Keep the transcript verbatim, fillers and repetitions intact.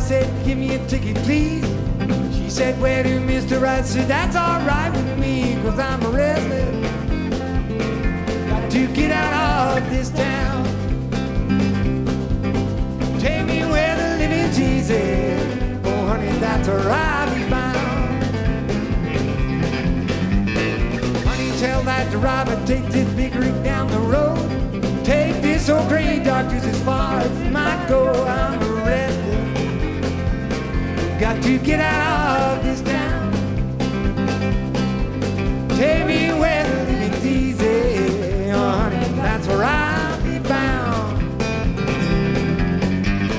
said, give me a ticket, please. She said, where to, Mister Right? I said, that's all right with me, cause I'm arrested. Got to get out of this town. Take me where the living's easy. Oh, honey, that's where I'll be found. Honey, tell that driver, take this big rig down the road. Take this old gray doctors as far as it might go. I'm arrested. Got to get out